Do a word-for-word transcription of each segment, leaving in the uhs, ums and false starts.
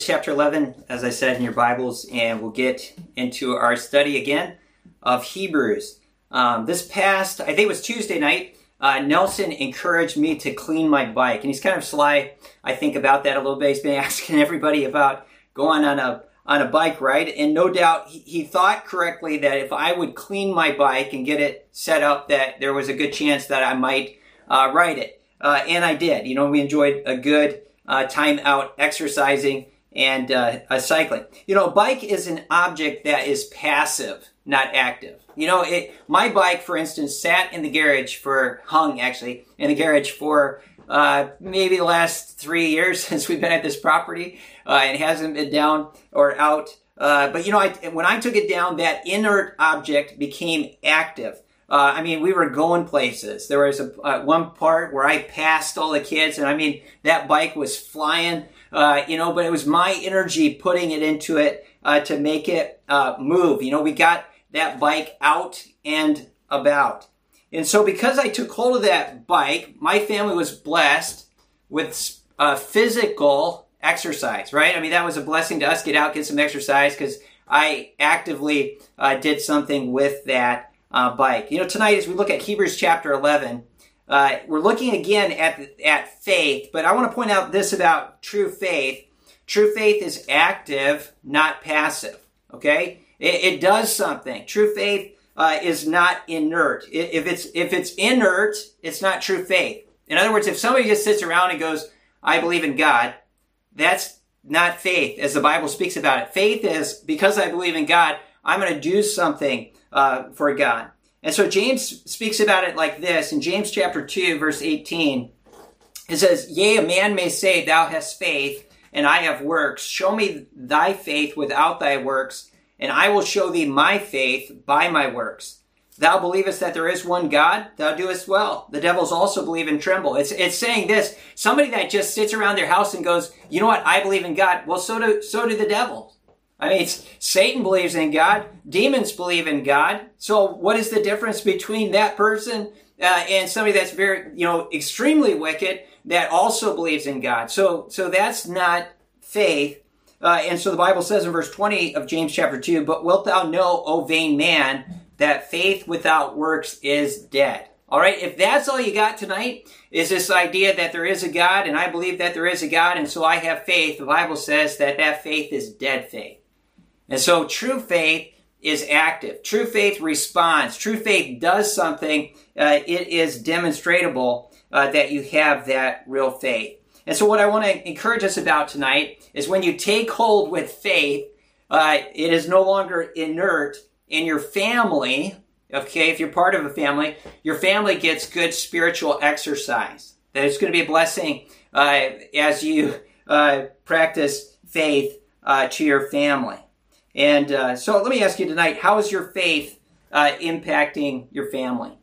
Chapter eleven, as I said, in your Bibles, and we'll get into our study again of Hebrews. Um, this past, I think it was Tuesday night, uh, Nelson encouraged me to clean my bike, and he's kind of sly, I think, about that a little bit. He's been asking everybody about going on a on a bike ride, and no doubt he, he thought correctly that if I would clean my bike and get it set up, that there was a good chance that I might uh, ride it, uh, and I did. You know, we enjoyed a good uh, time out exercising and uh, uh, cycling. You know, a bike is an object that is passive, not active. You know, it, my bike, for instance, sat in the garage for, hung actually, in the garage for uh, maybe the last three years since we've been at this property. Uh, it hasn't been down or out. Uh, but, you know, I, when I took it down, that inert object became active. Uh, I mean, we were going places. There was a uh, one part where I passed all the kids, and I mean, that bike was flying. Uh, you know, but it was my energy putting it into it uh, to make it uh, move. You know, we got that bike out and about. And so because I took hold of that bike, my family was blessed with uh, physical exercise, right? I mean, that was a blessing to us, get out, get some exercise, because I actively uh, did something with that uh, bike. You know, tonight as we look at Hebrews chapter eleven, Uh, we're looking again at at faith, but I want to point out this about true faith. True faith is active, not passive, okay? It, it does something. True faith uh, is not inert. If it's if it's inert, it's not true faith. In other words, if somebody just sits around and goes, I believe in God, that's not faith, as the Bible speaks about it. Faith is, because I believe in God, I'm going to do something uh, for God. And so James speaks about it like this. In James chapter two, verse eighteen, it says, Yea, a man may say, Thou hast faith, and I have works. Show me thy faith without thy works, and I will show thee my faith by my works. Thou believest that there is one God, thou doest well. The devils also believe and tremble. It's it's saying this. Somebody that just sits around their house and goes, you know what, I believe in God. Well, so do, so do the devils. I mean, it's, Satan believes in God. Demons believe in God. So what is the difference between that person uh, and somebody that's very, you know, extremely wicked that also believes in God? So, so that's not faith. Uh, and so the Bible says in verse twenty of James chapter two, But wilt thou know, O vain man, that faith without works is dead. All right, if that's all you got tonight, is this idea that there is a God, and I believe that there is a God, and so I have faith, the Bible says that that faith is dead faith. And so true faith is active. True faith responds. True faith does something. Uh, it is demonstrable uh, that you have that real faith. And so what I want to encourage us about tonight is when you take hold with faith, uh, it is no longer inert in your family. Okay, if you're part of a family, your family gets good spiritual exercise. That it's going to be a blessing uh, as you uh, practice faith uh, to your family. And uh, so let me ask you tonight, how is your faith uh, impacting your family?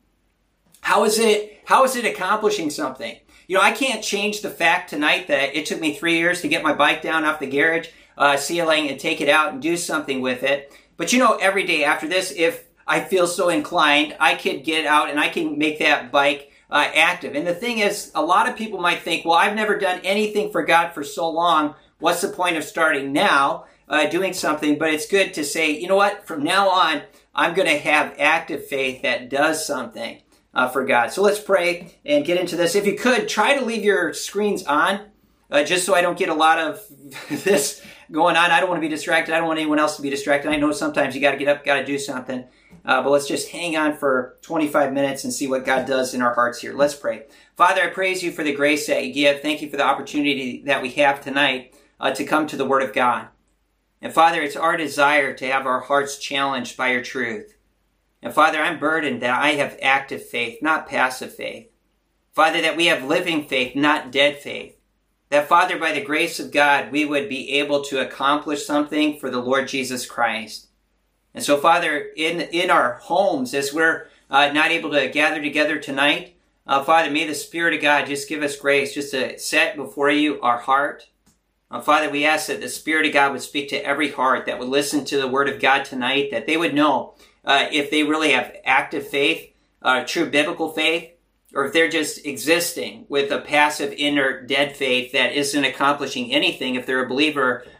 How is it, how is it accomplishing something? You know, I can't change the fact tonight that it took me three years to get my bike down off the garage uh, ceiling and take it out and do something with it. But you know, every day after this, if I feel so inclined, I could get out and I can make that bike uh, active. And the thing is, a lot of people might think, well, I've never done anything for God for so long. What's the point of starting now? Uh, doing something, but it's good to say, you know what, from now on, I'm going to have active faith that does something uh, for God. So let's pray and get into this. If you could, try to leave your screens on, uh, just so I don't get a lot of this going on. I don't want to be distracted. I don't want anyone else to be distracted. I know sometimes you got to get up, got to do something, uh, but let's just hang on for twenty-five minutes and see what God does in our hearts here. Let's pray. Father, I praise you for the grace that you give. Thank you for the opportunity that we have tonight uh, to come to the Word of God. And Father, it's our desire to have our hearts challenged by your truth. And Father, I'm burdened that I have active faith, not passive faith. Father, that we have living faith, not dead faith. That Father, by the grace of God, we would be able to accomplish something for the Lord Jesus Christ. And so Father, in, in our homes, as we're uh, not able to gather together tonight, uh, Father, may the Spirit of God just give us grace just to set before you our heart. Uh, Father, we ask that the Spirit of God would speak to every heart that would listen to the Word of God tonight, that they would know uh, if they really have active faith, uh, true biblical faith, or if they're just existing with a passive, inert, dead faith that isn't accomplishing anything if they're a believer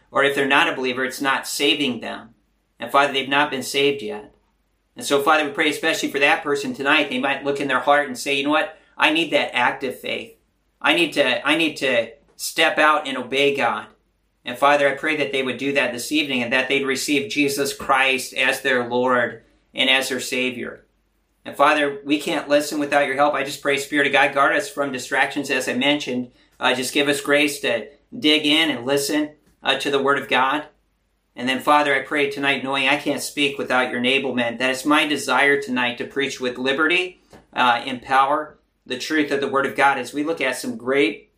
Or if they're not a believer, it's not saving them. And Father, they've not been saved yet. And so, Father, we pray especially for that person tonight. They might look in their heart and say, you know what? I need that active faith. I need to, I need to step out and obey God. And Father, I pray that they would do that this evening and that they'd receive Jesus Christ as their Lord and as their Savior. And Father, we can't listen without your help. I just pray, Spirit of God, guard us from distractions, as I mentioned. Uh, just give us grace to dig in and listen uh, to the Word of God. And then, Father, I pray tonight, knowing I can't speak without your enablement, that it's my desire tonight to preach with liberty uh, and power the truth of the Word of God as we look at some great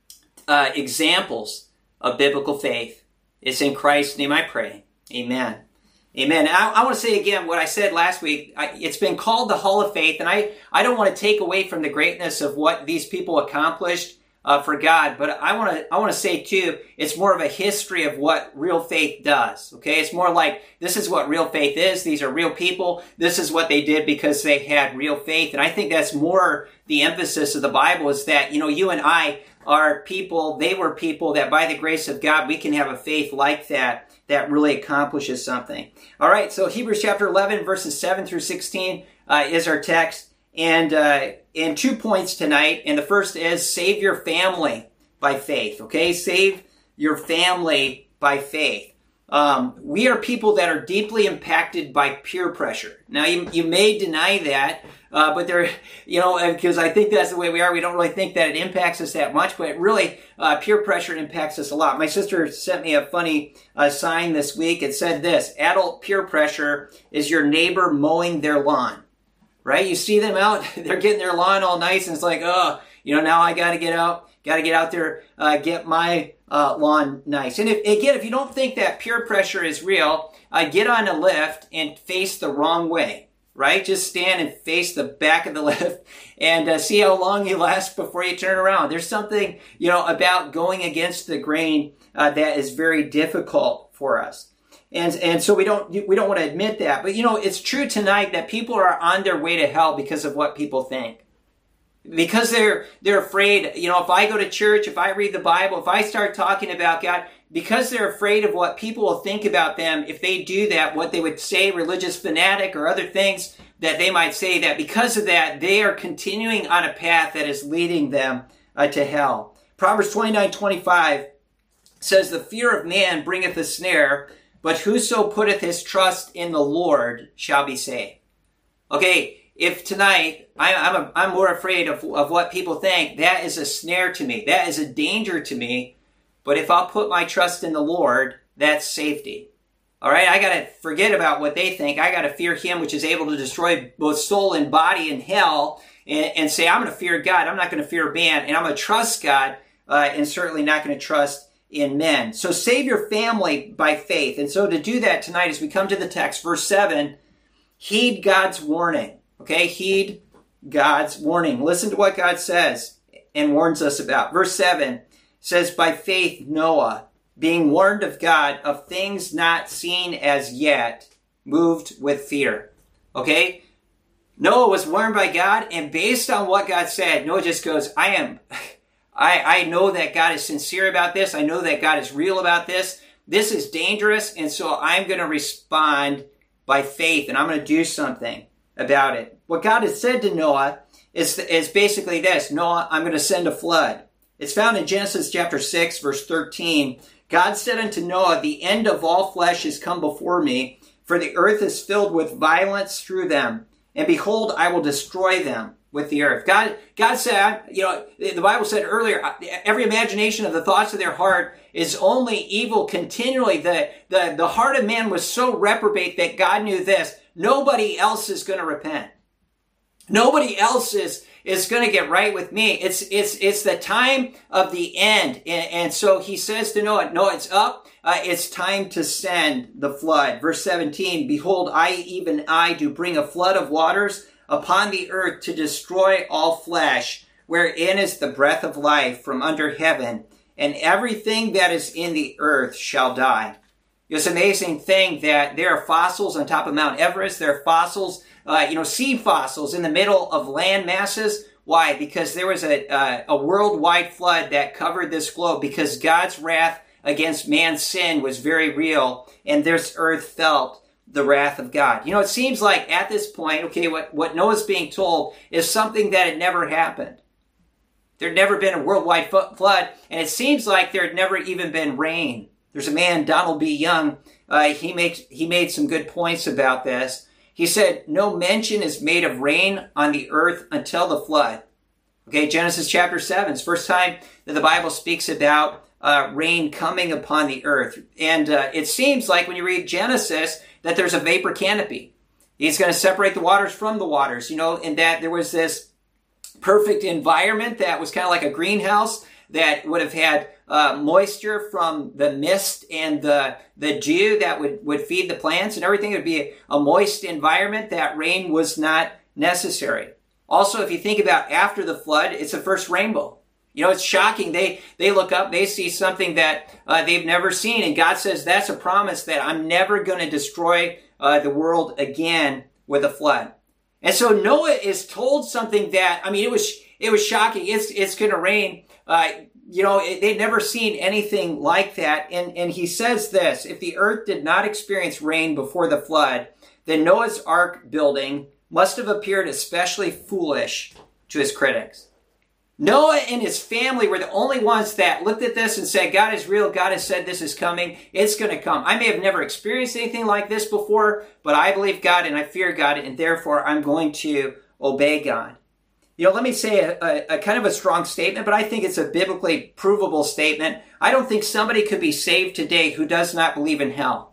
uh, examples of biblical faith. It's in Christ's name I pray. Amen. Amen. I, I want to say again what I said last week. I, it's been called the Hall of Faith, and I, I don't want to take away from the greatness of what these people accomplished uh, for God, but I want to I want to say too, it's more of a history of what real faith does. Okay, it's more like this is what real faith is. These are real people. This is what they did because they had real faith, and I think that's more the emphasis of the Bible is that you know you and I are people. They were people that by the grace of God we can have a faith like that. That really accomplishes something. All right, so Hebrews chapter eleven, verses seven through sixteen uh, is our text. And uh, in two points tonight. And the first is save your family by faith. Okay, save your family by faith. Um, we are people that are deeply impacted by peer pressure. Now, you, you may deny that, uh, but there, you know, because I think that's the way we are. We don't really think that it impacts us that much, but really, uh, peer pressure impacts us a lot. My sister sent me a funny uh, sign this week. It said this: adult peer pressure is your neighbor mowing their lawn. Right? You see them out, they're getting their lawn all nice, and it's like, oh, you know, now I got to get out, got to get out there, uh, get my uh, lawn nice. And if, again, if you don't think that peer pressure is real, uh, get on a lift and face the wrong way, right? Just stand and face the back of the lift and uh, see how long you last before you turn around. There's something, you know, about going against the grain uh, that is very difficult for us. And and so we don't we don't want to admit that. But, you know, it's true tonight that people are on their way to hell because of what people think. Because they're they're afraid, you know, if I go to church, if I read the Bible, if I start talking about God, because they're afraid of what people will think about them, if they do that, what they would say, religious fanatic or other things that they might say, that because of that, they are continuing on a path that is leading them uh, to hell. Proverbs twenty-nine twenty-five says, the fear of man bringeth a snare, but whoso putteth his trust in the Lord shall be saved. Okay, if tonight I, I'm a, I'm more afraid of, of what people think, that is a snare to me. That is a danger to me. But if I'll put my trust in the Lord, that's safety. All right, I got to forget about what they think. I got to fear him, which is able to destroy both soul and body in hell, and, and say, I'm going to fear God. I'm not going to fear man, and I'm going to trust God, uh, and certainly not going to trust in men. So save your family by faith. And so to do that tonight, as we come to the text, verse seven, heed God's warning. Okay, heed God's warning. Listen to what God says and warns us about. Verse seven says, by faith Noah, being warned of God of things not seen as yet, moved with fear. Okay, Noah was warned by God, and based on what God said, Noah just goes, I am... I, I know that God is sincere about this. I know that God is real about this. This is dangerous, and so I'm going to respond by faith, and I'm going to do something about it. What God has said to Noah is, is basically this: Noah, I'm going to send a flood. It's found in Genesis chapter six, verse thirteen. God said unto Noah, the end of all flesh is come before me, for the earth is filled with violence through them. And behold, I will destroy them with the earth. God, God said, you know, the Bible said earlier, every imagination of the thoughts of their heart is only evil continually. The, the, the heart of man was so reprobate that God knew this: nobody else is going to repent. Nobody else is, is going to get right with me. It's, it's, it's the time of the end. And, and so he says to Noah, Noah, it's up. Uh, it's time to send the flood. Verse seventeen, behold, I, even I, do bring a flood of waters upon the earth to destroy all flesh, wherein is the breath of life from under heaven, and everything that is in the earth shall die. It's an amazing thing that there are fossils on top of Mount Everest. There are fossils, uh, you know, seed fossils in the middle of land masses. Why? Because there was a, uh, a worldwide flood that covered this globe, because God's wrath against man's sin was very real, and this earth felt the wrath of God. You know, it seems like at this point, okay, what, what Noah's being told is something that had never happened. There had never been a worldwide flood, and it seems like there had never even been rain. There's a man, Donald B. Young, uh, he makes he made some good points about this. He said, no mention is made of rain on the earth until the flood. Okay, Genesis chapter seven, it's the first time that the Bible speaks about uh, rain coming upon the earth. And uh, it seems like when you read Genesis that there's a vapor canopy. He's going to separate the waters from the waters, you know, and that there was this perfect environment that was kind of like a greenhouse that would have had uh, moisture from the mist and the the dew that would, would feed the plants and everything. It would be a, a moist environment that rain was not necessary. Also, if you think about after the flood, it's the first rainbow. You know, it's shocking. They they look up, they see something that uh, they've never seen, and God says that's a promise that I'm never going to destroy uh, the world again with a flood. And so Noah is told something that, I mean, it was it was shocking. It's it's going to rain. Uh, you know, it, they'd never seen anything like that. And and he says this: if the earth did not experience rain before the flood, then Noah's ark building must have appeared especially foolish to his critics. Noah and his family were the only ones that looked at this and said, God is real. God has said this is coming. It's going to come. I may have never experienced anything like this before, but I believe God and I fear God, and therefore I'm going to obey God. You know, let me say a, a, a kind of a strong statement, but I think it's a biblically provable statement. I don't think somebody could be saved today who does not believe in hell.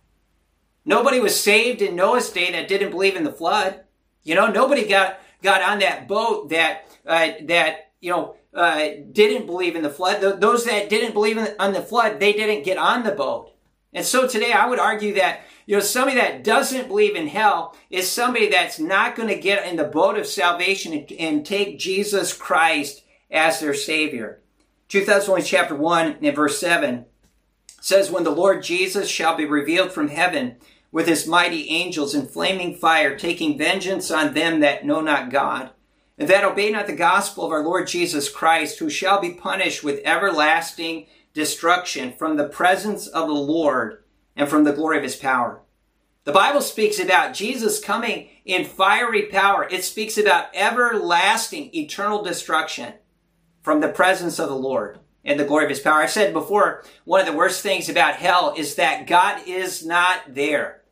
Nobody was saved in Noah's day that didn't believe in the flood. You know, nobody got, got on that boat that, uh, that, you know, uh, didn't believe in the flood. Th- those that didn't believe in the, on the flood, they didn't get on the boat. And so today I would argue that, you know, somebody that doesn't believe in hell is somebody that's not going to get in the boat of salvation and, and take Jesus Christ as their Savior. Second Thessalonians chapter one and verse seven says, when the Lord Jesus shall be revealed from heaven with his mighty angels in flaming fire, taking vengeance on them that know not God, and that obey not the gospel of our Lord Jesus Christ, who shall be punished with everlasting destruction from the presence of the Lord and from the glory of his power. The Bible speaks about Jesus coming in fiery power. It speaks about everlasting, eternal destruction from the presence of the Lord and the glory of his power. I've said before, one of the worst things about hell is that God is not there.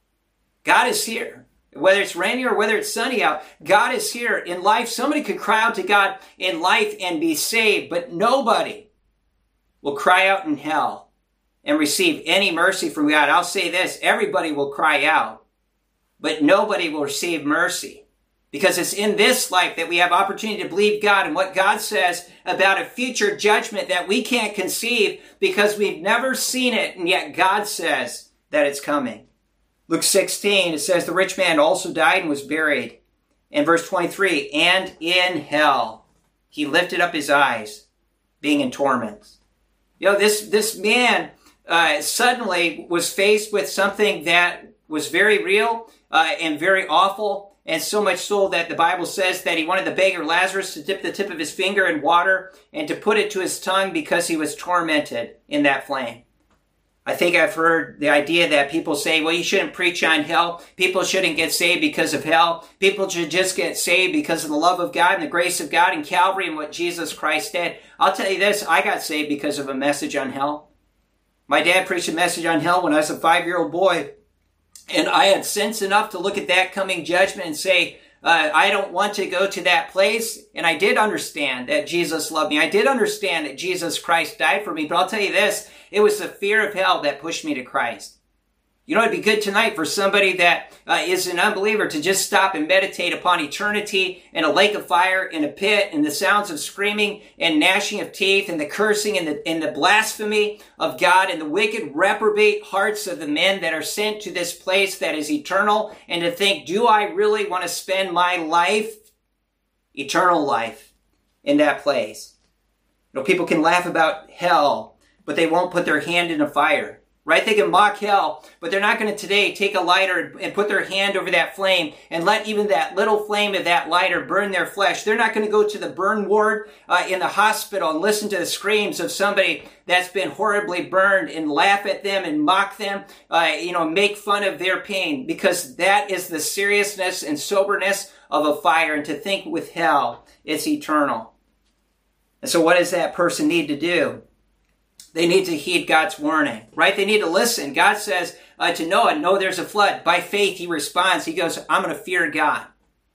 God is here. Whether it's rainy or whether it's sunny out, God is here in life. Somebody could cry out to God in life and be saved, but nobody will cry out in hell and receive any mercy from God. I'll say this, everybody will cry out, but nobody will receive mercy, because it's in this life that we have opportunity to believe God and what God says about a future judgment that we can't conceive because we've never seen it, and yet God says that it's coming. Luke sixteen, it says, the rich man also died and was buried. And verse twenty-three, and in hell he lifted up his eyes, being in torments. You know, this, this man uh, suddenly was faced with something that was very real uh, and very awful, and so much so that the Bible says that he wanted the beggar Lazarus to dip the tip of his finger in water and to put it to his tongue because he was tormented in that flame. I think I've heard the idea that people say, well, you shouldn't preach on hell. People shouldn't get saved because of hell. People should just get saved because of the love of God and the grace of God and Calvary and what Jesus Christ did. I'll tell you this, I got saved because of a message on hell. My dad preached a message on hell when I was a five-year-old boy. And I had sense enough to look at that coming judgment and say, uh, I don't want to go to that place. And I did understand that Jesus loved me. I did understand that Jesus Christ died for me. But I'll tell you this, it was the fear of hell that pushed me to Christ. You know, it'd be good tonight for somebody that uh, is an unbeliever to just stop and meditate upon eternity in a lake of fire, in a pit, and the sounds of screaming and gnashing of teeth and the cursing and the, and the blasphemy of God and the wicked reprobate hearts of the men that are sent to this place that is eternal, and to think, do I really want to spend my life, eternal life, in that place? You know, people can laugh about hell, but they won't put their hand in a fire. right? They can mock hell, but they're not going to today take a lighter and put their hand over that flame and let even that little flame of that lighter burn their flesh. They're not going to go to the burn ward uh, in the hospital and listen to the screams of somebody that's been horribly burned and laugh at them and mock them, uh, you know, make fun of their pain, because that is the seriousness and soberness of a fire. And to think with hell, it's eternal. And so what does that person need to do? They need to heed God's warning, right? They need to listen. God says uh, to Noah, no, there's a flood. By faith, he responds. He goes, I'm going to fear God.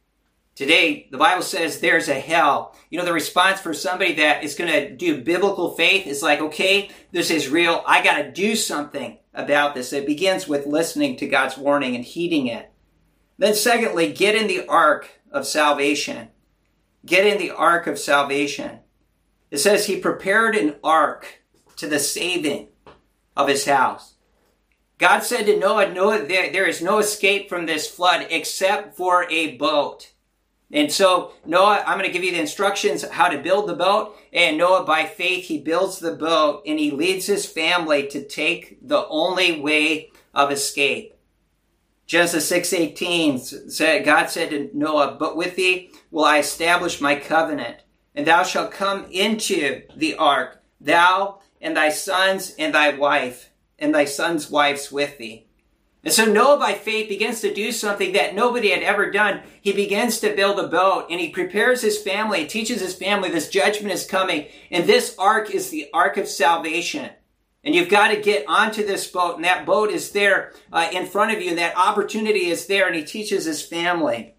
Today, the Bible says there's a hell. You know, the response for somebody that is going to do biblical faith is like, okay, this is real. I got to do something about this. It begins with listening to God's warning and heeding it. Then secondly, get in the ark of salvation. Get in the ark of salvation. It says he prepared an ark to the saving of his house. God said to Noah, Noah, there, there is no escape from this flood except for a boat. And so, Noah, I'm going to give you the instructions how to build the boat. And Noah, by faith, he builds the boat and he leads his family to take the only way of escape. Genesis six eighteen said, God said to Noah, but with thee will I establish my covenant, and thou shalt come into the ark, thou and thy sons and thy wife, and thy sons' wives with thee. And so Noah, by faith, begins to do something that nobody had ever done. He begins to build a boat, and he prepares his family, teaches his family this judgment is coming, and this ark is the ark of salvation. And you've got to get onto this boat, and that boat is there uh, in front of you, and that opportunity is there, and he teaches his family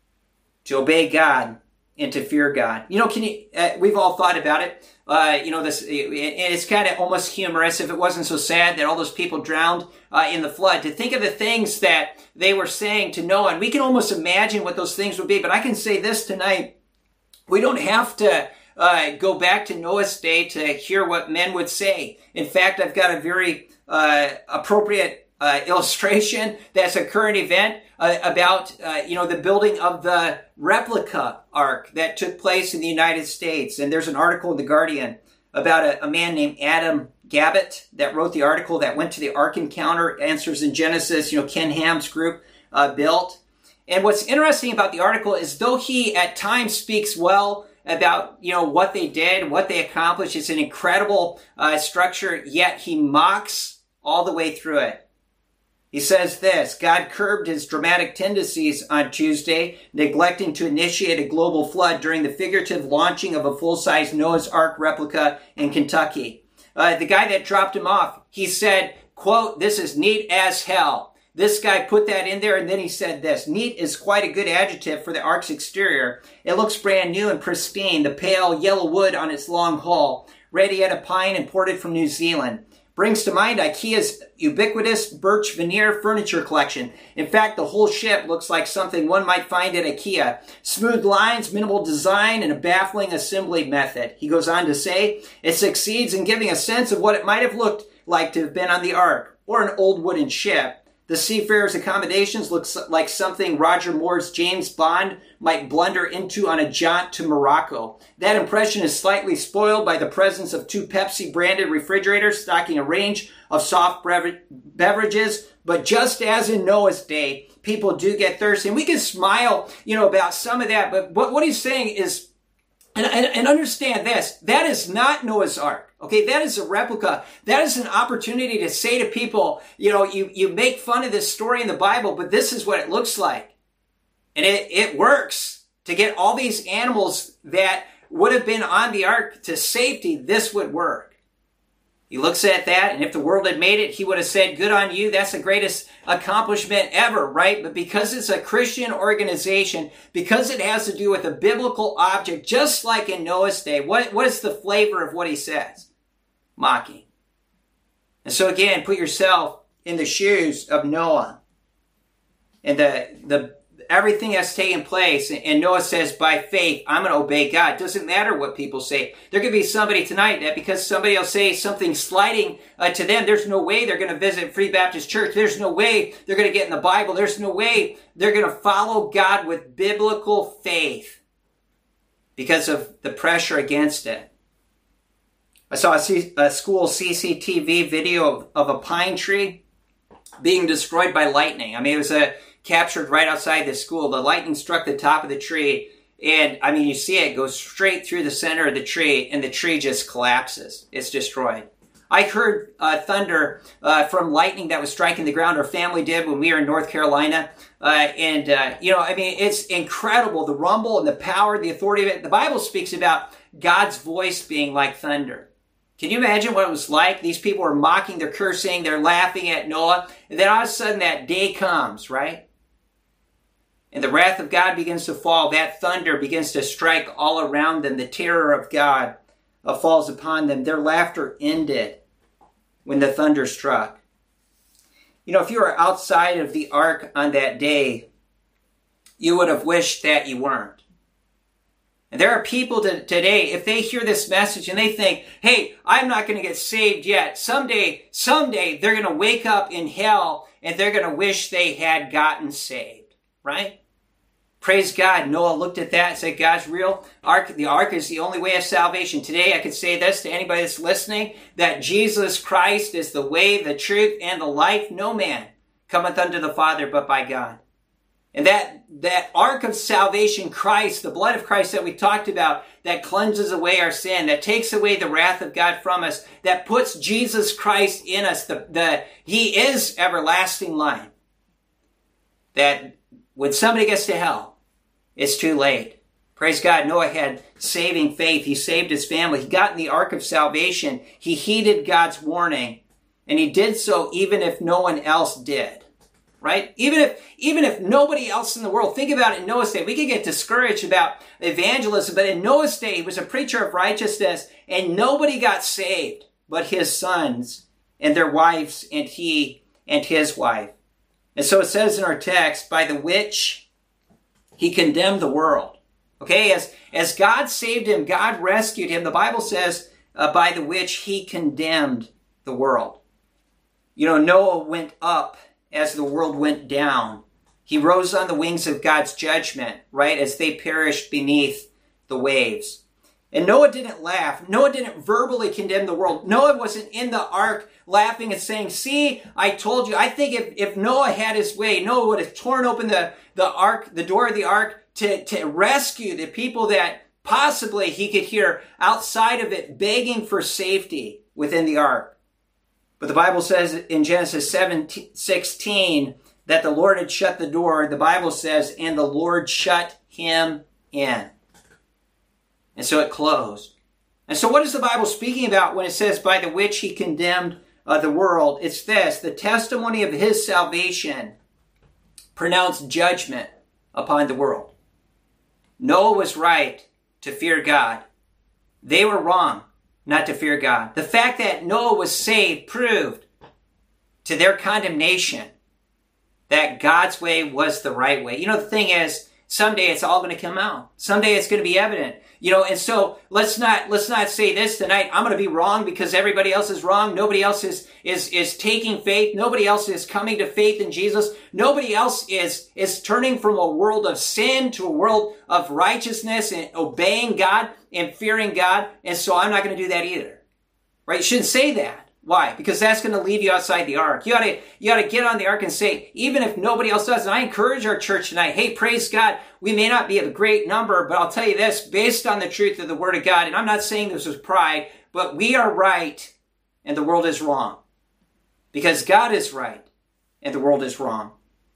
to obey God and to fear God. You know, can you? Uh, we've all thought about it. Uh, you know, this. It, it's kind of almost humorous if it wasn't so sad that all those people drowned uh, in the flood. To think of the things that they were saying to Noah, and we can almost imagine what those things would be. But I can say this tonight: we don't have to uh, go back to Noah's day to hear what men would say. In fact, I've got a very uh, appropriate Uh, illustration that's a current event uh, about, uh, you know, the building of the replica ark that took place in the United States. And there's an article in The Guardian about a, a man named Adam Gabbett that wrote the article that went to the Ark Encounter Answers in Genesis, you know, Ken Ham's group uh, built. And what's interesting about the article is though he at times speaks well about, you know, what they did, what they accomplished, it's an incredible uh, structure, yet he mocks all the way through it. He says this: God curbed his dramatic tendencies on Tuesday, neglecting to initiate a global flood during the figurative launching of a full-size Noah's Ark replica in Kentucky. Uh, the guy that dropped him off, he said, quote, this is neat as hell. This guy put that in there, and then he said this: neat is quite a good adjective for the ark's exterior. It looks brand new and pristine, the pale yellow wood on its long hull, ready out of pine imported from New Zealand. Brings to mind IKEA's ubiquitous birch veneer furniture collection. In fact, the whole ship looks like something one might find at IKEA. Smooth lines, minimal design, and a baffling assembly method. He goes on to say, it succeeds in giving a sense of what it might have looked like to have been on the Ark, or an old wooden ship. The seafarer's accommodations look like something Roger Moore's James Bond might blunder into on a jaunt to Morocco. That impression is slightly spoiled by the presence of two Pepsi-branded refrigerators stocking a range of soft beverages. But just as in Noah's day, people do get thirsty. And we can smile, you know, about some of that. But what, what he's saying is, and, and, and understand this, that is not Noah's Ark. Okay, that is a replica. That is an opportunity to say to people, you know, you, you make fun of this story in the Bible, but this is what it looks like. And it, it works. To get all these animals that would have been on the ark to safety, this would work. He looks at that, and if the world had made it, he would have said, good on you, that's the greatest accomplishment ever, right? But because it's a Christian organization, because it has to do with a biblical object, just like in Noah's day, what, what is the flavor of what he says? Mocking. And so again, put yourself in the shoes of Noah. And the, the everything that's taken place, and Noah says, by faith, I'm going to obey God. It doesn't matter what people say. There could be somebody tonight that because somebody will say something slighting uh, to them, there's no way they're going to visit Free Baptist Church. There's no way they're going to get in the Bible. There's no way they're going to follow God with biblical faith because of the pressure against it. I saw a, C- a school C C T V video of, of a pine tree being destroyed by lightning. I mean, it was a, captured right outside the school. The lightning struck the top of the tree, and I mean, you see it go straight through the center of the tree, and the tree just collapses. It's destroyed. I heard uh, thunder uh, from lightning that was striking the ground. Our family did when we were in North Carolina. Uh, and, uh, you know, I mean, it's incredible, the rumble and the power, the authority of it. The Bible speaks about God's voice being like thunder. Can you imagine what it was like? These people are mocking, they're cursing, they're laughing at Noah. And then all of a sudden that day comes, right? And the wrath of God begins to fall. That thunder begins to strike all around them. The terror of God uh, falls upon them. Their laughter ended when the thunder struck. You know, if you were outside of the ark on that day, you would have wished that you weren't. And there are people to, today, if they hear this message and they think, hey, I'm not going to get saved yet. Someday, someday they're going to wake up in hell and they're going to wish they had gotten saved, right? Praise God. Noah looked at that and said, God's real. Ark, the ark is the only way of salvation. Today, I could say this to anybody that's listening, that Jesus Christ is the way, the truth, and the life. No man cometh unto the Father but by God. And that, that ark of salvation, Christ, the blood of Christ that we talked about, that cleanses away our sin, that takes away the wrath of God from us, that puts Jesus Christ in us, the, the, He is everlasting life. That when somebody gets to hell, it's too late. Praise God, Noah had saving faith. He saved his family. He got in the ark of salvation. He heeded God's warning, and he did so even if no one else did. Right? Even if, even if nobody else in the world, think about it in Noah's day. We could get discouraged about evangelism, but in Noah's day, he was a preacher of righteousness, and nobody got saved but his sons and their wives and he and his wife. And so it says in our text, by the which he condemned the world. Okay, as, as God saved him, God rescued him. The Bible says, uh, by the which he condemned the world. You know, Noah went up as the world went down. He rose on the wings of God's judgment, right, as they perished beneath the waves. And Noah didn't laugh. Noah didn't verbally condemn the world. Noah wasn't in the ark laughing and saying, see, I told you. I think if, if Noah had his way, Noah would have torn open the, the ark, the door of the ark to, to rescue the people that possibly he could hear outside of it begging for safety within the ark. But the Bible says in Genesis seven sixteen that the Lord had shut the door. The Bible says, and the Lord shut him in. And so it closed. And so what is the Bible speaking about when it says, by the which he condemned uh, the world? It's this, the testimony of his salvation pronounced judgment upon the world. Noah was right to fear God. They were wrong not to fear God. The fact that Noah was saved proved to their condemnation that God's way was the right way. You know, the thing is, someday it's all going to come out. Someday it's going to be evident. You know, and so let's not let's not say this tonight, I'm going to be wrong because everybody else is wrong. Nobody else is is is taking faith. Nobody else is coming to faith in Jesus. Nobody else is is turning from a world of sin to a world of righteousness and obeying God and fearing God. And so I'm not going to do that either. Right? You shouldn't say that. Why? Because that's going to leave you outside the ark. You ought to, you ought to get on the ark and say, even if nobody else does, and I encourage our church tonight, hey, praise God, we may not be a great number, but I'll tell you this, based on the truth of the Word of God, and I'm not saying this with pride, but we are right and the world is wrong. Because God is right and the world is wrong.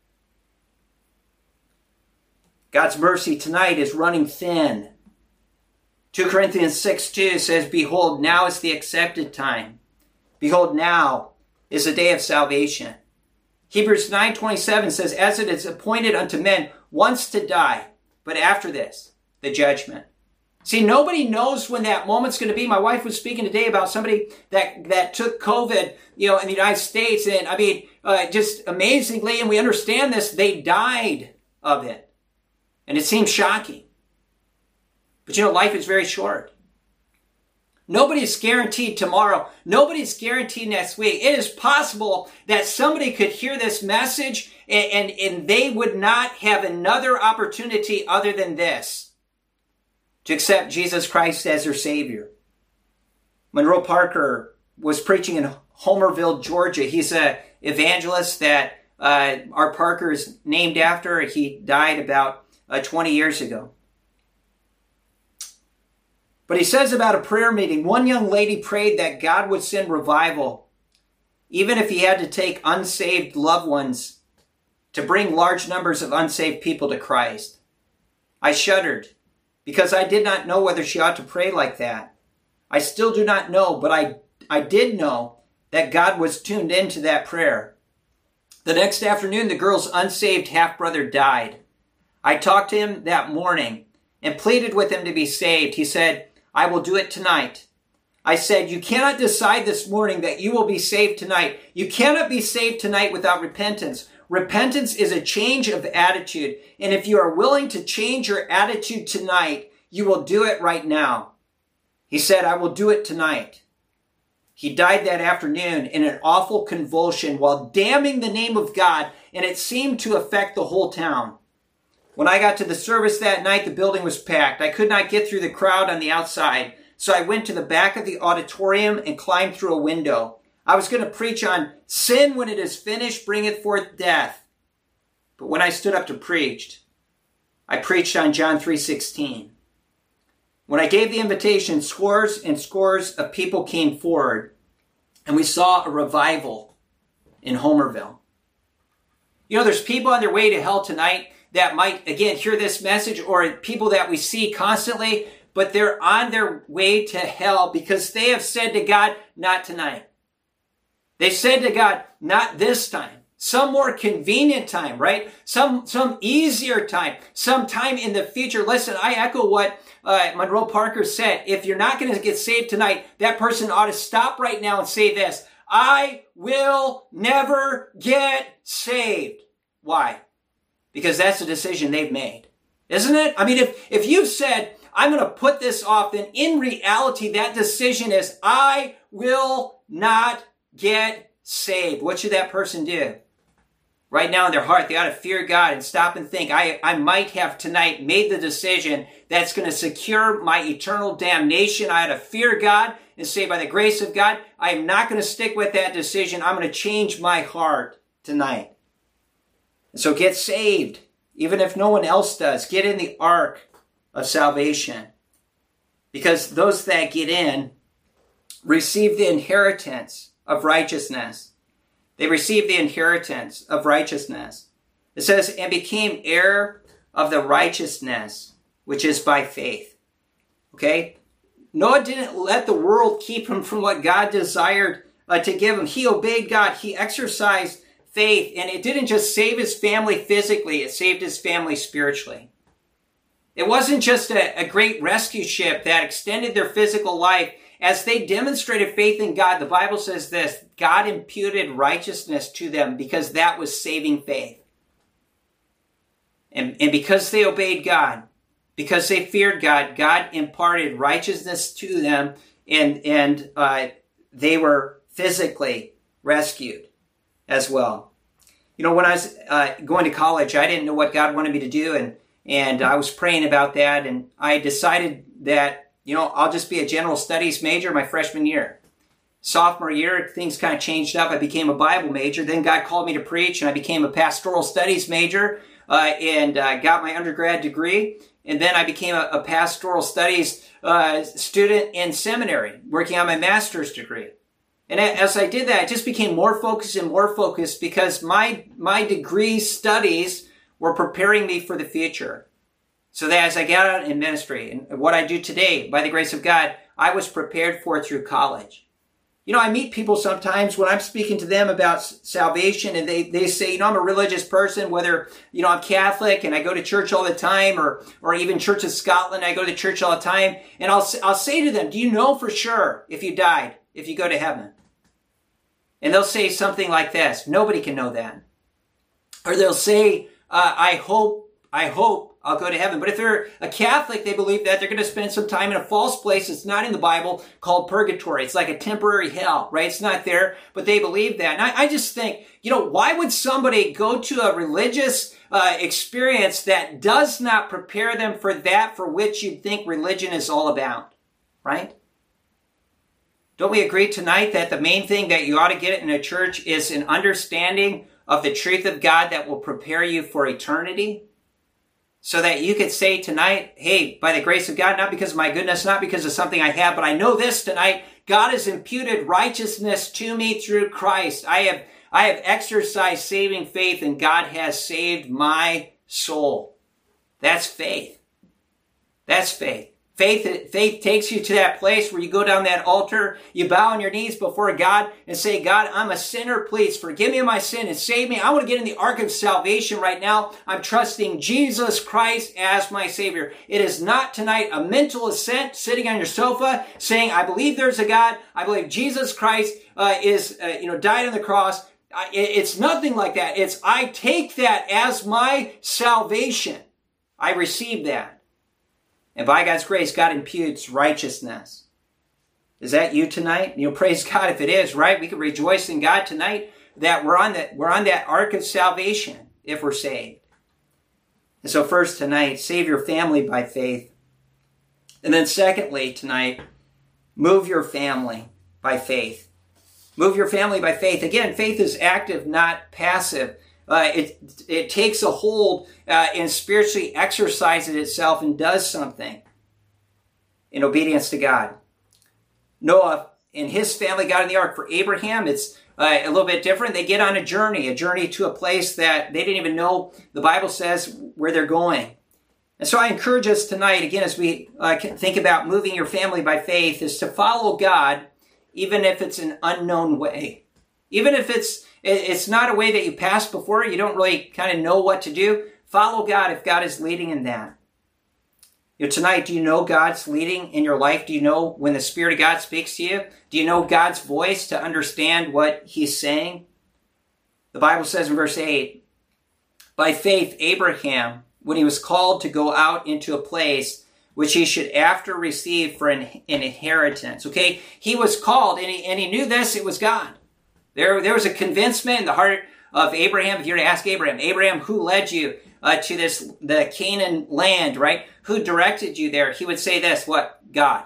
God's mercy tonight is running thin. Second Corinthians six two says, behold, now is the accepted time. Behold, now is the day of salvation. Hebrews nine twenty-seven says, as it is appointed unto men once to die, but after this, the judgment. See, nobody knows when that moment's going to be. My wife was speaking today about somebody that, that took COVID, you know, in the United States. And I mean, uh, just amazingly, and we understand this, they died of it. And it seems shocking. But you know, life is very short. Nobody's guaranteed tomorrow. Nobody's guaranteed next week. It is possible that somebody could hear this message and, and, and they would not have another opportunity other than this to accept Jesus Christ as their Savior. Monroe Parker was preaching in Homerville, Georgia. He's an evangelist that uh, our Parker is named after. He died about uh, twenty years ago. But he says about a prayer meeting, one young lady prayed that God would send revival, even if he had to take unsaved loved ones to bring large numbers of unsaved people to Christ. I shuddered because I did not know whether she ought to pray like that. I still do not know, but I, I did know that God was tuned into that prayer. The next afternoon, the girl's unsaved half-brother died. I talked to him that morning and pleaded with him to be saved. He said, I will do it tonight. I said, you cannot decide this morning that you will be saved tonight. You cannot be saved tonight without repentance. Repentance is a change of attitude. And if you are willing to change your attitude tonight, you will do it right now. He said, I will do it tonight. He died that afternoon in an awful convulsion while damning the name of God, and it seemed to affect the whole town. When I got to the service that night, the building was packed. I could not get through the crowd on the outside, so I went to the back of the auditorium and climbed through a window. I was going to preach on sin when it is finished, bringeth forth death. But when I stood up to preach, I preached on John three sixteen. When I gave the invitation, scores and scores of people came forward, and we saw a revival in Homerville. You know, there's people on their way to hell tonight that might, again, hear this message, or people that we see constantly, but they're on their way to hell because they have said to God, not tonight. They said to God, not this time. Some more convenient time, right? Some, some easier time. Some time in the future. Listen, I echo what uh, Monroe Parker said. If you're not going to get saved tonight, that person ought to stop right now and say this: I will never get saved. Why? Because that's a decision they've made. Isn't it? I mean, if, if you've said, I'm going to put this off, then in reality, that decision is, I will not get saved. What should that person do? Right now in their heart, they ought to fear God and stop and think, I, I might have tonight made the decision that's going to secure my eternal damnation. I ought to fear God and say, by the grace of God, I am not going to stick with that decision. I'm going to change my heart tonight. And so get saved, even if no one else does. Get in the ark of salvation. Because those that get in receive the inheritance of righteousness. They receive the inheritance of righteousness. It says, and became heir of the righteousness, which is by faith. Okay? Noah didn't let the world keep him from what God desired uh, to give him. He obeyed God. He exercised faith. And it didn't just save his family physically. It saved his family spiritually. It wasn't just a, a great rescue ship that extended their physical life. As they demonstrated faith in God, the Bible says this: God imputed righteousness to them because that was saving faith. And, and because they obeyed God, because they feared God, God imparted righteousness to them, and, and uh, they were physically rescued as well. You know, when I was uh, going to college, I didn't know what God wanted me to do, and, and I was praying about that, and I decided that, you know, I'll just be a general studies major my freshman year. Sophomore year, things kind of changed up. I became a Bible major. Then God called me to preach, and I became a pastoral studies major uh, and uh, got my undergrad degree. And then I became a, a pastoral studies uh, student in seminary, working on my master's degree. And as I did that, I just became more focused and more focused because my my degree studies were preparing me for the future. So that as I got out in ministry and what I do today, by the grace of God, I was prepared for it through college. You know, I meet people sometimes when I'm speaking to them about salvation, and they, they say, you know, I'm a religious person, whether, you know, I'm Catholic and I go to church all the time, or, or even Church of Scotland, I go to church all the time. And I'll, I'll say to them, do you know for sure if you died, if you go to heaven? And they'll say something like this: nobody can know that. Or they'll say, uh, I hope, I hope I'll go to heaven. But if they're a Catholic, they believe that they're going to spend some time in a false place that's not in the Bible called purgatory. It's like a temporary hell, right? It's not there, but they believe that. And I, I just think, you know, why would somebody go to a religious uh, experience that does not prepare them for that for which you'd think religion is all about, right? Don't we agree tonight that the main thing that you ought to get in a church is an understanding of the truth of God that will prepare you for eternity? So that you could say tonight, hey, by the grace of God, not because of my goodness, not because of something I have, but I know this tonight, God has imputed righteousness to me through Christ. I have, I have exercised saving faith, and God has saved my soul. That's faith. That's faith. Faith, faith takes you to that place where you go down that altar, you bow on your knees before God and say, God, I'm a sinner. Please forgive me of my sin and save me. I want to get in the ark of salvation right now. I'm trusting Jesus Christ as my Savior. It is not tonight a mental assent sitting on your sofa saying, I believe there's a God. I believe Jesus Christ uh, is, uh, you know, died on the cross. I, it's nothing like that. It's, I take that as my salvation. I receive that. And by God's grace, God imputes righteousness. Is that you tonight? You know, praise God if it is, right? We can rejoice in God tonight that we're on that, we're on that ark of salvation if we're saved. And so first tonight, save your family by faith. And then secondly tonight, move your family by faith. Move your family by faith. Again, faith is active, not passive. Uh, it it takes a hold uh, and spiritually exercises itself and does something in obedience to God. Noah and his family got in the ark. For Abraham, it's uh, a little bit different. They get on a journey, a journey to a place that they didn't even know, the Bible says, where they're going. And so I encourage us tonight, again, as we uh, think about moving your family by faith, is to follow God, even if it's an unknown way. Even if it's it's not a way that you passed before, you don't really kind of know what to do, follow God if God is leading in that. You know, tonight, do you know God's leading in your life? Do you know when the Spirit of God speaks to you? Do you know God's voice to understand what He's saying? The Bible says in verse eight, by faith, Abraham, when he was called to go out into a place which he should after receive for an, an inheritance. Okay, he was called, and he, and he knew this, it was God. There, there was a convincement in the heart of Abraham. If you were to ask Abraham, Abraham, who led you uh, to this, the Canaan land, right? Who directed you there? He would say this, what? God.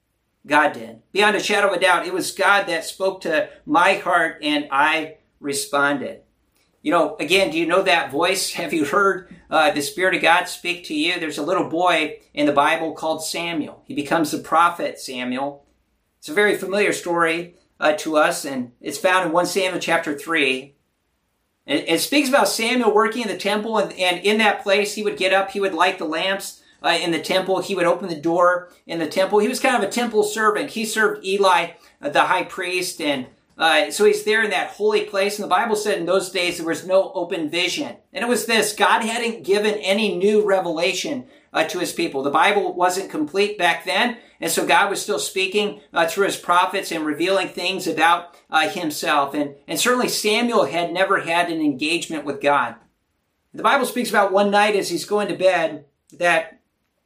God did. Beyond a shadow of a doubt, it was God that spoke to my heart and I responded. You know, again, do you know that voice? Have you heard uh, the Spirit of God speak to you? There's a little boy in the Bible called Samuel. He becomes the prophet Samuel. It's a very familiar story Uh, to us, and it's found in First Samuel chapter three. It, it speaks about Samuel working in the temple, and, and in that place he would get up, he would light the lamps uh, in the temple, he would open the door in the temple. He was kind of a temple servant. He served Eli, uh, the high priest, and uh, so he's there in that holy place, and the Bible said in those days there was no open vision. And it was this, God hadn't given any new revelation uh, to his people. The Bible wasn't complete back then, and so God was still speaking uh, through his prophets and revealing things about uh, himself. And, and certainly Samuel had never had an engagement with God. The Bible speaks about one night as he's going to bed that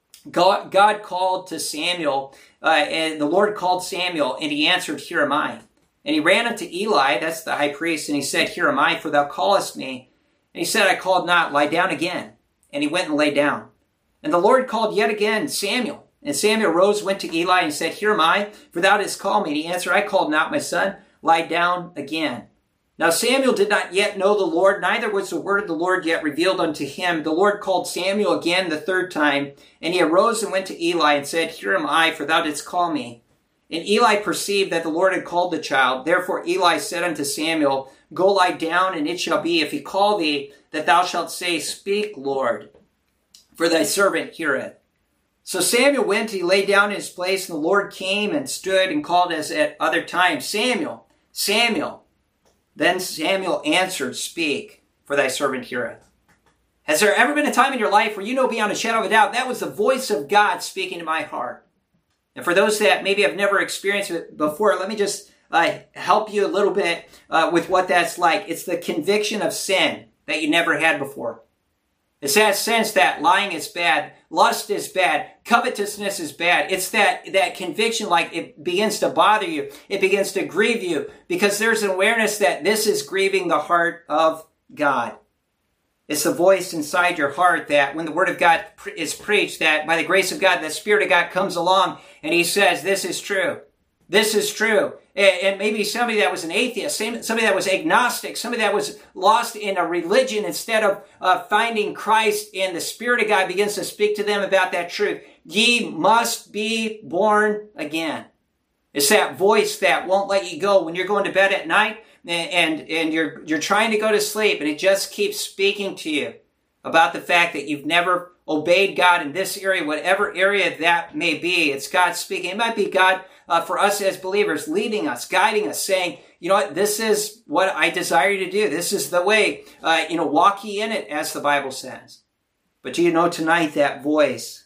God, God called to Samuel, uh, and the Lord called Samuel, and he answered, here am I. And he ran unto Eli, that's the high priest, and he said, here am I, for thou callest me. And he said, I called not, lie down again. And he went and lay down. And the Lord called yet again Samuel. And Samuel rose, went to Eli, and said, here am I, for thou didst call me. And he answered, I called not, my son, lie down again. Now Samuel did not yet know the Lord, neither was the word of the Lord yet revealed unto him. The Lord called Samuel again the third time, and he arose and went to Eli, and said, here am I, for thou didst call me. And Eli perceived that the Lord had called the child. Therefore Eli said unto Samuel, go lie down, and it shall be, if he call thee, that thou shalt say, speak, Lord, for thy servant heareth. So Samuel went, he lay down in his place, and the Lord came and stood and called as at other times, Samuel, Samuel. Then Samuel answered, speak, for thy servant heareth. Has there ever been a time in your life where you know beyond a shadow of a doubt that was the voice of God speaking to my heart? And for those that maybe have never experienced it before, let me just uh, help you a little bit uh, with what that's like. It's the conviction of sin that you never had before. It's that sense that lying is bad, lust is bad, covetousness is bad. It's that, that conviction, like it begins to bother you. It begins to grieve you because there's an awareness that this is grieving the heart of God. It's the voice inside your heart that when the word of God is preached, that by the grace of God, the Spirit of God comes along and he says, this is true. this is true. And maybe somebody that was an atheist, somebody that was agnostic, somebody that was lost in a religion, instead of uh, finding Christ, and the Spirit of God begins to speak to them about that truth. Ye must be born again. It's that voice that won't let you go when you're going to bed at night, and, and you're, you're trying to go to sleep, and it just keeps speaking to you about the fact that you've never obeyed God in this area, whatever area that may be. It's God speaking. It might be God uh, for us as believers, leading us, guiding us, saying, you know what, this is what I desire you to do. This is the way. Uh, you know, walk ye in it, as the Bible says. But do you know tonight that voice?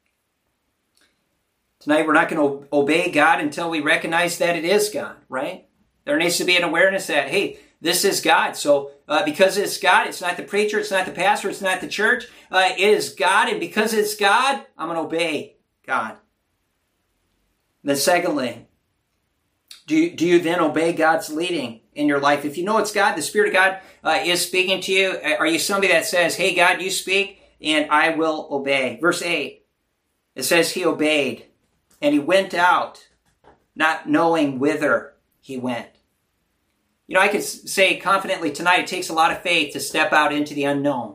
Tonight we're not going to obey God until we recognize that it is God, right? There needs to be an awareness that, hey, this is God. So uh, because it's God, it's not the preacher, it's not the pastor, it's not the church. Uh, it is God, and because it's God, I'm going to obey God. Then secondly, do you, do you then obey God's leading in your life? If you know it's God, the Spirit of God uh, is speaking to you, are you somebody that says, hey, God, you speak, and I will obey? Verse eight, it says he obeyed, and he went out, not knowing whither he went. You know, I could say confidently tonight, it takes a lot of faith to step out into the unknown.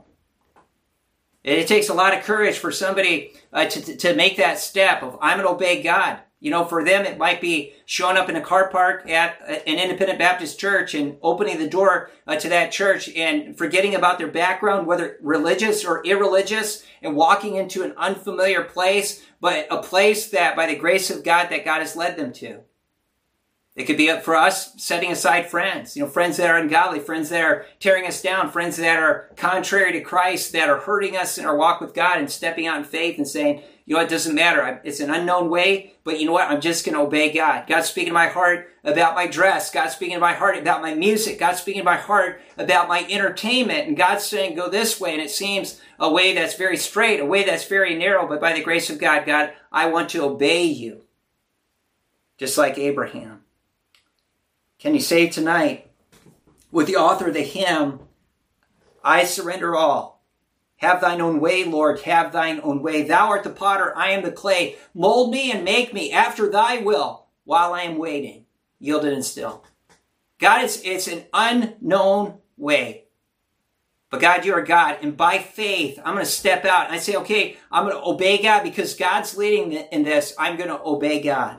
It takes a lot of courage for somebody uh, to, to make that step of, I'm going to obey God. You know, for them, it might be showing up in a car park at an independent Baptist church and opening the door uh, to that church and forgetting about their background, whether religious or irreligious, and walking into an unfamiliar place, but a place that by the grace of God that God has led them to. It could be up for us setting aside friends, you know, friends that are ungodly, friends that are tearing us down, friends that are contrary to Christ, that are hurting us in our walk with God, and stepping out in faith and saying, you know, it doesn't matter. It's an unknown way, but you know what? I'm just going to obey God. God's speaking to my heart about my dress. God's speaking to my heart about my music. God's speaking to my heart about my entertainment. And God's saying, go this way. And it seems a way that's very straight, a way that's very narrow, but by the grace of God, God, I want to obey you. Just like Abraham. Can you say tonight, with the author of the hymn, I surrender all. Have thine own way, Lord, have thine own way. Thou art the potter, I am the clay. Mold me and make me after thy will while I am waiting, yielded and still. God, it's, it's an unknown way. But God, you are God. And by faith, I'm going to step out. And I say, okay, I'm going to obey God because God's leading in this. I'm going to obey God.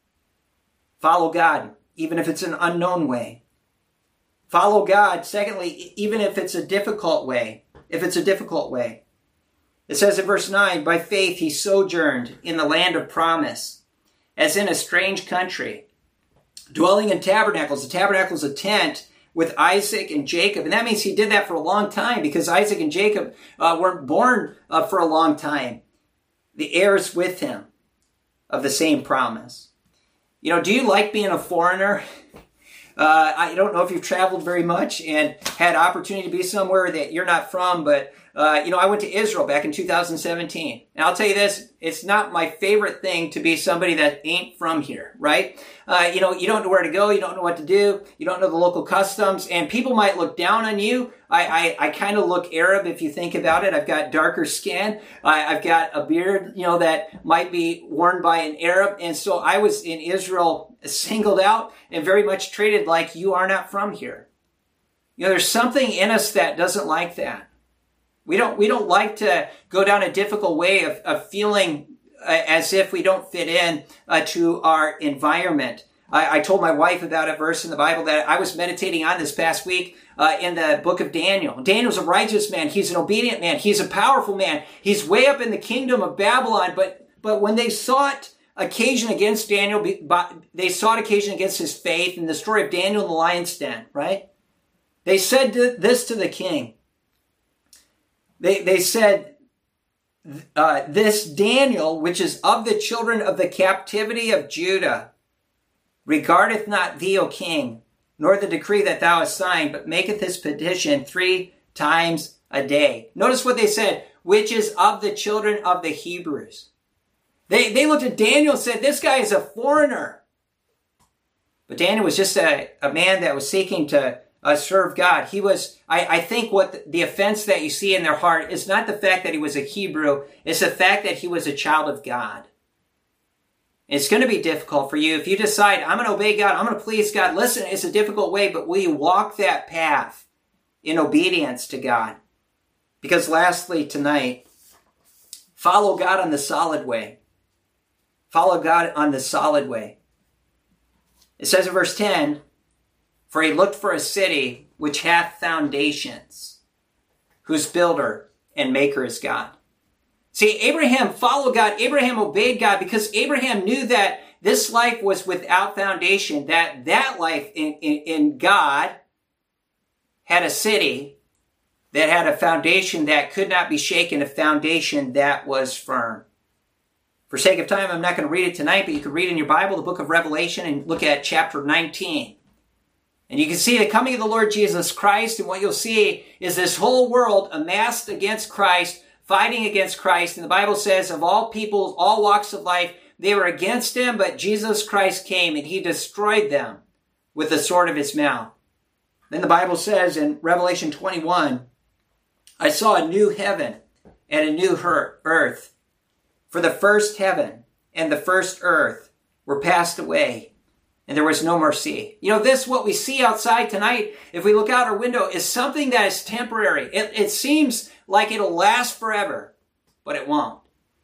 Follow God, even if it's an unknown way. Follow God, secondly, even if it's a difficult way. If it's a difficult way. It says in verse nine, by faith he sojourned in the land of promise, as in a strange country, dwelling in tabernacles. The tabernacle is a tent with Isaac and Jacob. And that means he did that for a long time, because Isaac and Jacob uh, weren't born uh, for a long time. The heirs with him of the same promise. You know, do you like being a foreigner? Uh, I don't know if you've traveled very much and had opportunity to be somewhere that you're not from, but, uh, you know, I went to Israel back in two thousand seventeen. And I'll tell you this, it's not my favorite thing to be somebody that ain't from here, right? Uh, you know, you don't know where to go, you don't know what to do, you don't know the local customs, and people might look down on you. I, I, I kind of look Arab if you think about it. I've got darker skin. I, I've got a beard, you know, that might be worn by an Arab. And so I was in Israel singled out and very much treated like you are not from here. You know, there's something in us that doesn't like that. We don't, we don't like to go down a difficult way of, of feeling uh, as if we don't fit in uh, to our environment. I, I told my wife about a verse in the Bible that I was meditating on this past week uh, in the book of Daniel. Daniel's a righteous man. He's an obedient man. He's a powerful man. He's way up in the kingdom of Babylon. But, but when they sought occasion against Daniel, they sought occasion against his faith in the story of Daniel in the lion's den, right? They said this to the king. They, they said, uh, this Daniel, which is of the children of the captivity of Judah, regardeth not thee, O king, nor the decree that thou hast signed, but maketh his petition three times a day. Notice what they said, which is of the children of the Hebrews. They, they looked at Daniel and said, this guy is a foreigner. But Daniel was just a, a man that was seeking to uh, serve God. He was, I, I think what the, the offense that you see in their heart is not the fact that he was a Hebrew, it's the fact that he was a child of God. It's going to be difficult for you. If you decide, I'm going to obey God, I'm going to please God. Listen, it's a difficult way, but will you walk that path in obedience to God? Because lastly, tonight, follow God on the solid way. Follow God on the solid way. It says in verse ten, for he looked for a city which hath foundations, whose builder and maker is God. See, Abraham followed God. Abraham obeyed God because Abraham knew that this life was without foundation, that that life in, in, in God had a city that had a foundation that could not be shaken, a foundation that was firm. For sake of time, I'm not going to read it tonight, but you can read in your Bible the book of Revelation and look at chapter nineteen. And you can see the coming of the Lord Jesus Christ, and what you'll see is this whole world amassed against Christ, fighting against Christ. And the Bible says of all peoples, all walks of life, they were against him, but Jesus Christ came and he destroyed them with the sword of his mouth. Then the Bible says in Revelation twenty-one, I saw a new heaven and a new earth. For the first heaven and the first earth were passed away, and there was no more sea. You know, this, what we see outside tonight, if we look out our window, is something that is temporary. It, it seems like it'll last forever, but it won't.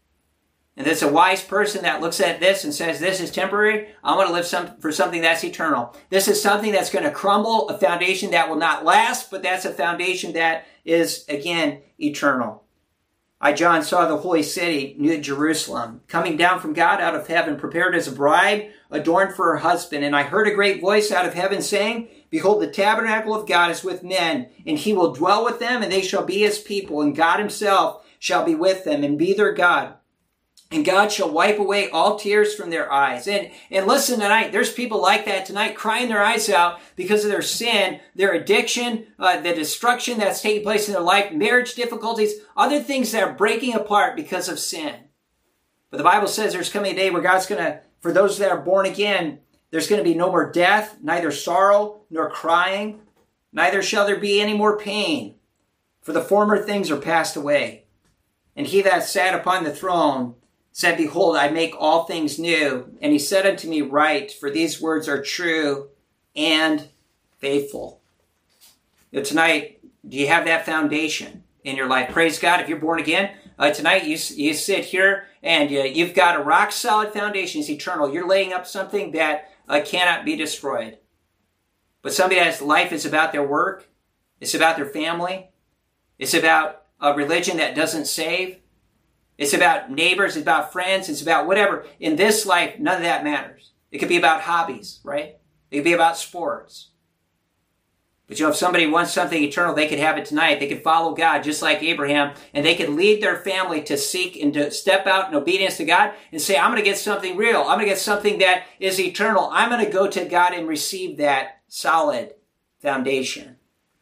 And there's a wise person that looks at this and says, this is temporary. I want to live some, for something that's eternal. This is something that's going to crumble, a foundation that will not last, but that's a foundation that is, again, eternal. I, John, saw the holy city, New Jerusalem, coming down from God out of heaven, prepared as a bride, adorned for her husband. And I heard a great voice out of heaven saying, behold, the tabernacle of God is with men, and he will dwell with them, and they shall be his people, and God himself shall be with them, and be their God. And God shall wipe away all tears from their eyes. And, and listen tonight, there's people like that tonight crying their eyes out because of their sin, their addiction, uh, the destruction that's taking place in their life, marriage difficulties, other things that are breaking apart because of sin. But the Bible says there's coming a day where God's going to, for those that are born again, there's going to be no more death, neither sorrow nor crying, neither shall there be any more pain, for the former things are passed away. And he that sat upon the throne said, behold, I make all things new. And he said unto me, write, for these words are true and faithful. You know, tonight, do you have that foundation in your life? Praise God. If you're born again, uh, tonight you you sit here and uh, you've got a rock solid foundation. It's eternal. You're laying up something that uh, cannot be destroyed. But somebody that's life is about their work. It's about their family. It's about a religion that doesn't save. It's about neighbors, it's about friends, it's about whatever. In this life, none of that matters. It could be about hobbies, right? It could be about sports. But you know, if somebody wants something eternal, they could have it tonight. They could follow God just like Abraham, and they could lead their family to seek and to step out in obedience to God and say, I'm going to get something real. I'm going to get something that is eternal. I'm going to go to God and receive that solid foundation.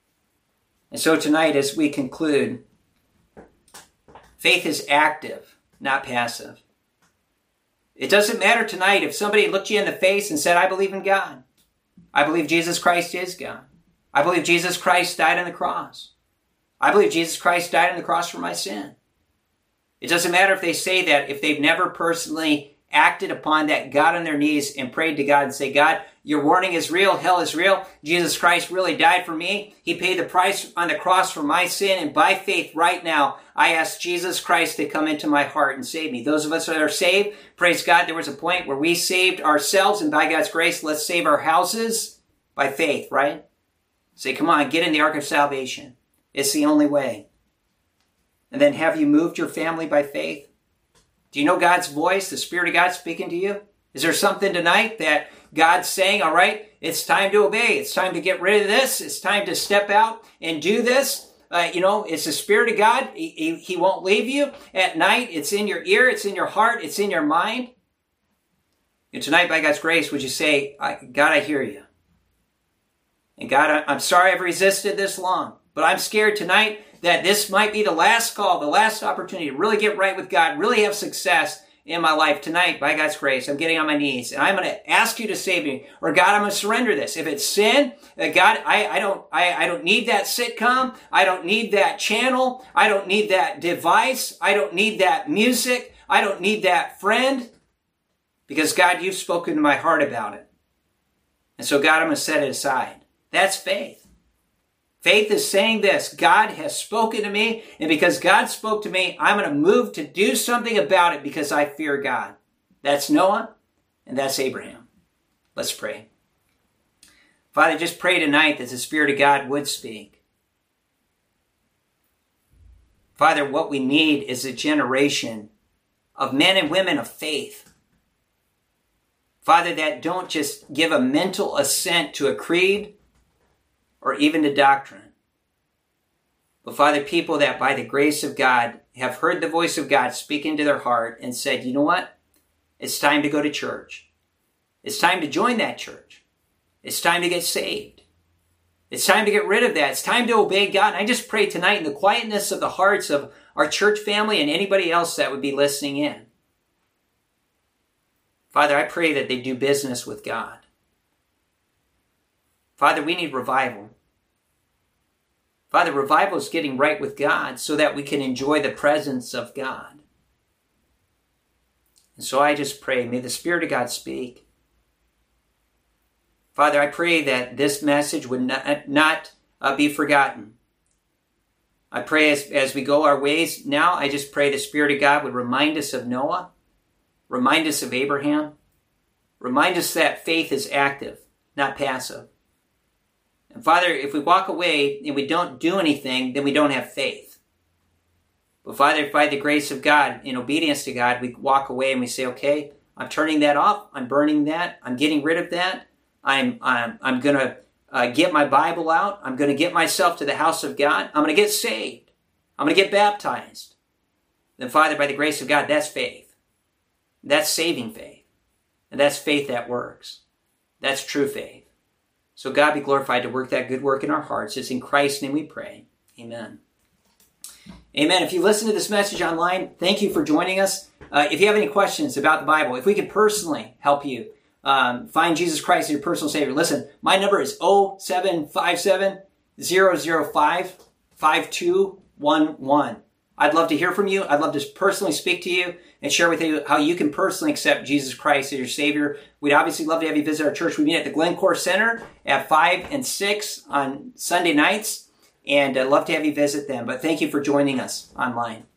And so tonight, as we conclude, faith is active, not passive. It doesn't matter tonight if somebody looked you in the face and said, I believe in God. I believe Jesus Christ is God. I believe Jesus Christ died on the cross. I believe Jesus Christ died on the cross for my sin. It doesn't matter if they say that, if they've never personally acted upon that, got on their knees and prayed to God and say, God, your warning is real. Hell is real. Jesus Christ really died for me. He paid the price on the cross for my sin. And by faith right now, I ask Jesus Christ to come into my heart and save me. Those of us that are saved, praise God, there was a point where we saved ourselves. And by God's grace, let's save our houses by faith, right? Say, come on, get in the ark of salvation. It's the only way. And then have you moved your family by faith? Do you know God's voice, the Spirit of God speaking to you? Is there something tonight that God's saying, all right, it's time to obey. It's time to get rid of this. It's time to step out and do this. Uh, you know, it's the Spirit of God. He, he, he won't leave you at night. It's in your ear. It's in your heart. It's in your mind. And tonight, by God's grace, would you say, God, I hear you. And God, I'm sorry I've resisted this long, but I'm scared tonight that this might be the last call, the last opportunity to really get right with God, really have success in my life. Tonight, by God's grace, I'm getting on my knees and I'm going to ask you to save me. Or God, I'm going to surrender this. If it's sin, uh, God, I, I don't, I, I don't need that sitcom. I don't need that channel. I don't need that device. I don't need that music. I don't need that friend. Because, God, you've spoken to my heart about it. And so, God, I'm going to set it aside. That's faith. Faith is saying this: God has spoken to me, and because God spoke to me, I'm going to move to do something about it because I fear God. That's Noah, and that's Abraham. Let's pray. Father, just pray tonight that the Spirit of God would speak. Father, what we need is a generation of men and women of faith. Father, that don't just give a mental assent to a creed or even to doctrine. But Father, people that by the grace of God have heard the voice of God speak into their heart and said, you know what? It's time to go to church. It's time to join that church. It's time to get saved. It's time to get rid of that. It's time to obey God. And I just pray tonight in the quietness of the hearts of our church family and anybody else that would be listening in. Father, I pray that they do business with God. Father, we need revival. Father, revival is getting right with God so that we can enjoy the presence of God. And so I just pray, may the Spirit of God speak. Father, I pray that this message would not, not uh, be forgotten. I pray as, as we go our ways now, I just pray the Spirit of God would remind us of Noah, remind us of Abraham, remind us that faith is active, not passive. And Father, if we walk away and we don't do anything, then we don't have faith. But Father, by the grace of God, in obedience to God, we walk away and we say, okay, I'm turning that off, I'm burning that, I'm getting rid of that. I'm I'm I'm going to uh, get my Bible out. I'm going to get myself to the house of God. I'm going to get saved. I'm going to get baptized. Then, Father, by the grace of God, that's faith. That's saving faith. And that's faith that works. That's true faith. So God be glorified to work that good work in our hearts. It's in Christ's name we pray. Amen. Amen. If you listen to this message online, thank you for joining us. Uh, if you have any questions about the Bible, if we could personally help you, Um, find Jesus Christ as your personal Savior. Listen, my number is oh seven five seven, zero zero five, five two one one. I'd love to hear from you. I'd love to personally speak to you and share with you how you can personally accept Jesus Christ as your Savior. We'd obviously love to have you visit our church. We meet at the Glencore Center at five and six on Sunday nights, and I'd love to have you visit them. But thank you for joining us online.